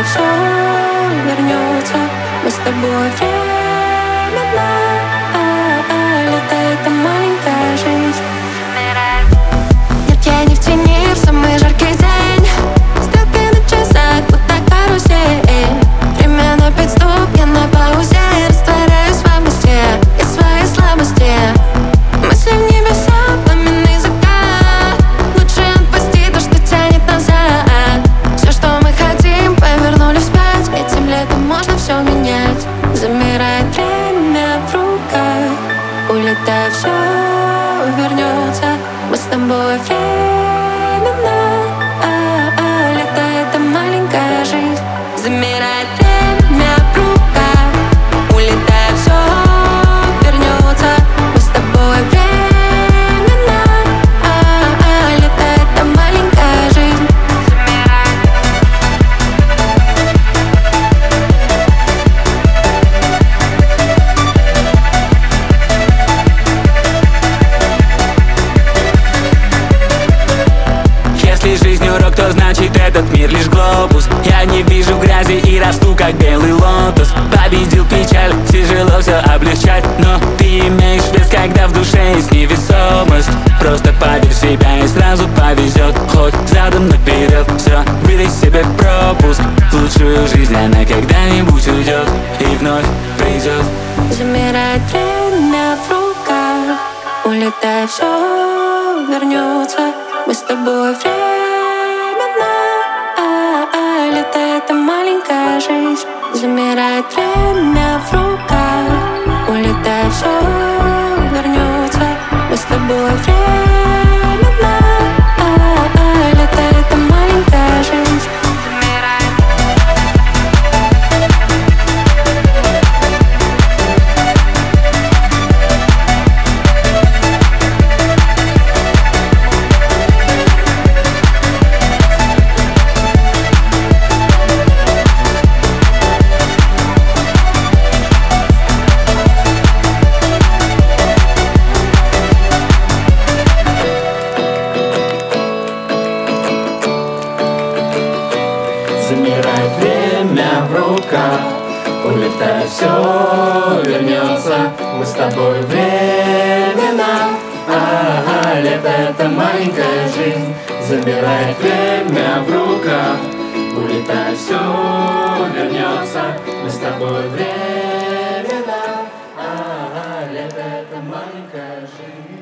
все вернется. Мы с тобой временно, лето — это маленькая жизнь. Нет, я не в тени в самый жаркий день. Стрелки на часах, будто карусель. Время на пит-стоп, я на паузе. Растворяюсь в августе и своей слабости. Мысли в небеса, пламенный закат. Лучше отпусти то, что тянет назад. Все, что мы хотим, повернули вспять. Этим летом можно все менять. Замирает время в руках. Улетает, все вернется. Мы с тобой временно, лето — это маленькая жизнь. Замирает время в руках. Улетает, все вернется. Мы с тобой временно, лето — это маленькая жизнь. Если жизнь урок, то значит этот мир лишь глобус. Я не вижу грязи и расту, как белый лотос. Победил печаль, тяжело все облегчать. Но ты имеешь вес, когда в душе есть невесомость. Просто поверь в себя и сразу повезет. Хоть задом наперед, все, выдай себе пропуск. В лучшую жизнь она когда-нибудь уйдет и вновь придет. Замирает время в руках. Улетай, все вернется. Мы с тобой временно, лето — это маленькая жизнь. Замирает время в руках. Улетай, все вернется. Мы с тобой временно, лето — это маленькая жизнь. Замирает время в руках. Улетает, все вернется. Мы с тобой временно, лето — это маленькая жизнь. Замирает время в руках. Улетает, все вернется. Мы с тобой временно, лето — это маленькая жизнь.